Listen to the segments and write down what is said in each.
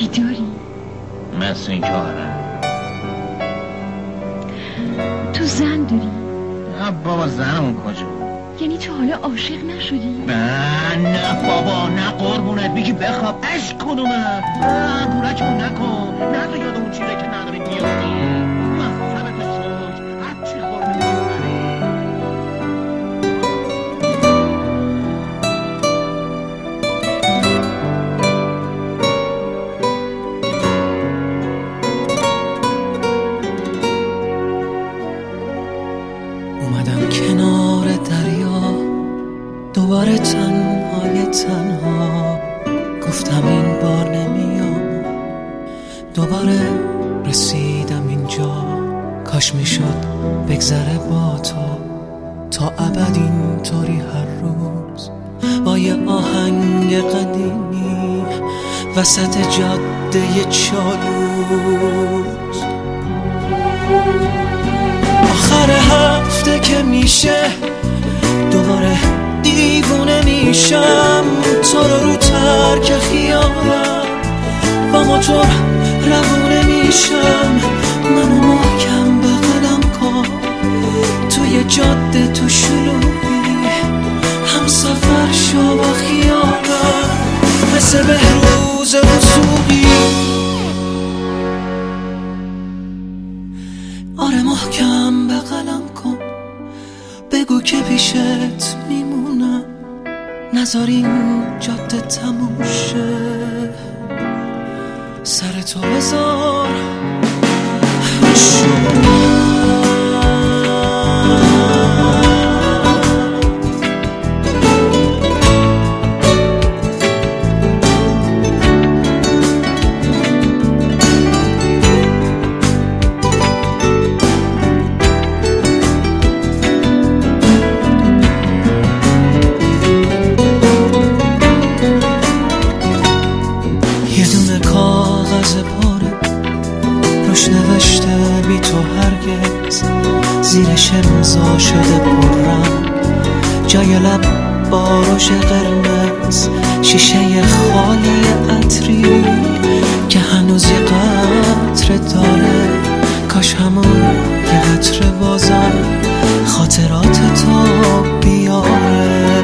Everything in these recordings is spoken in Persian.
بیداری؟ مثل این که آره. تو زن داری؟ نه بابا زنمون کجا؟ یعنی تو حالا عاشق نشدی؟ نه بابا نه قربونت بگی بخواب عشق کنومه بورکمون نکن نه تو یاد اون چیزه که نداری بیافتی محصبت چوش هرچی خورده میبری. اومدم کنار دریا دوباره تنها گفتم این بار نمیام دوباره رسیدم اینجا کاش میشد بگذره با تو تا ابد اینطوری هر روز با یه آهنگ قدیمی وسط جاده چالوس آخر هفته که میشه دوباره دیوونه میشم تو رو ترک خیالم با موتور روونه میشم منو محکم بغلم کن توی جاده تو شلوغی هم سفر شو با خیالم مثل بهروز وسوقی آره محکم بغلم کن بگو که پیشت میمونم نذار این جاده تموم شه سر تو بذار یه دونه کاغذ پاره روش نوشته بی تو هرگز زیرش امضا شده پررنگ جای لب با روش قرمز شیشه خالی عطری که هنوز یه قطره داره کاش همون یه قطره بازم خاطرات تو بیاره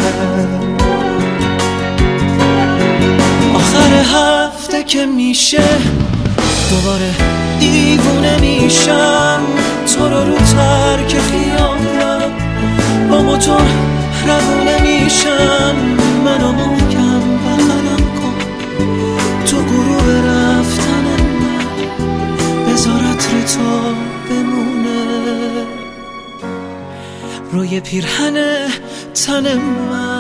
آخر هفته که میشه دوباره دیوونه میشم تو رو ترک خیالم با موتور روونه میشم منو محکم بغلم کن تو غروب رفتن من بذار عطر تو بمونه روی پیرهن تن من